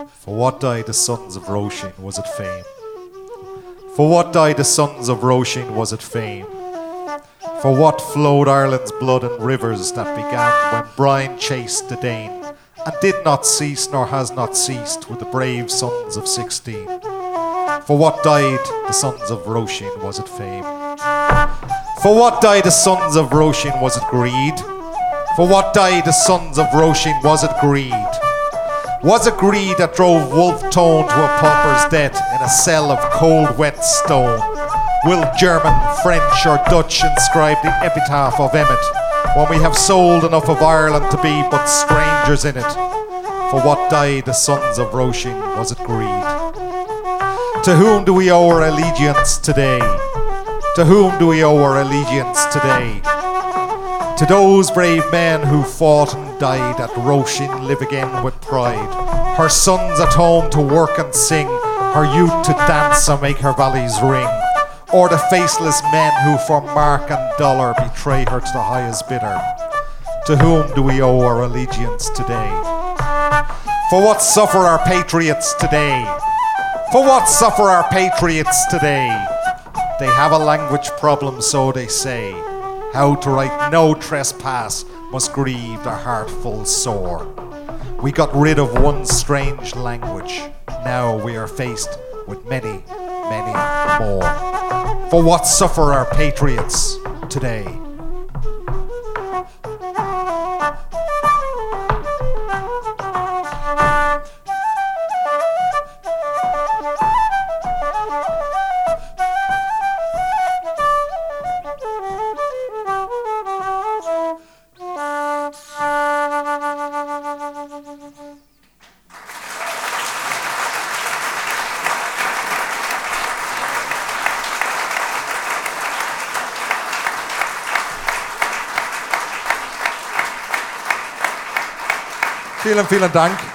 For what died the sons of Roisin, was it fame? For what died the sons of Roisin, was it fame? For what flowed Ireland's blood in rivers that began when Brian chased the Dane, and did not cease nor has not ceased with the brave sons of 16? For what died the sons of Roisin, was it fame? For what died the sons of Roisin, was it greed? For what died the sons of Roisin, was it greed? Was it greed that drove Wolfe Tone to a pauper's death in a cell of cold wet stone? Will German, French or Dutch inscribe the epitaph of Emmet when we have sold enough of Ireland to be but strangers in it? For what died the sons of Roisin, was it greed? To whom do we owe our allegiance today? To whom do we owe our allegiance today? To those brave men who fought and died at Roisin live again with pride. Her sons at home to work and sing, her youth to dance and make her valleys ring. Or the faceless men who for mark and dollar betray her to the highest bidder. To whom do we owe our allegiance today? For what suffer our patriots today? For what suffer our patriots today? They have a language problem, so they say. How to write no trespass must grieve their heart full sore. We got rid of one strange language. Now we are faced with many, many more. For what suffer our patriots today? Vielen, vielen Dank.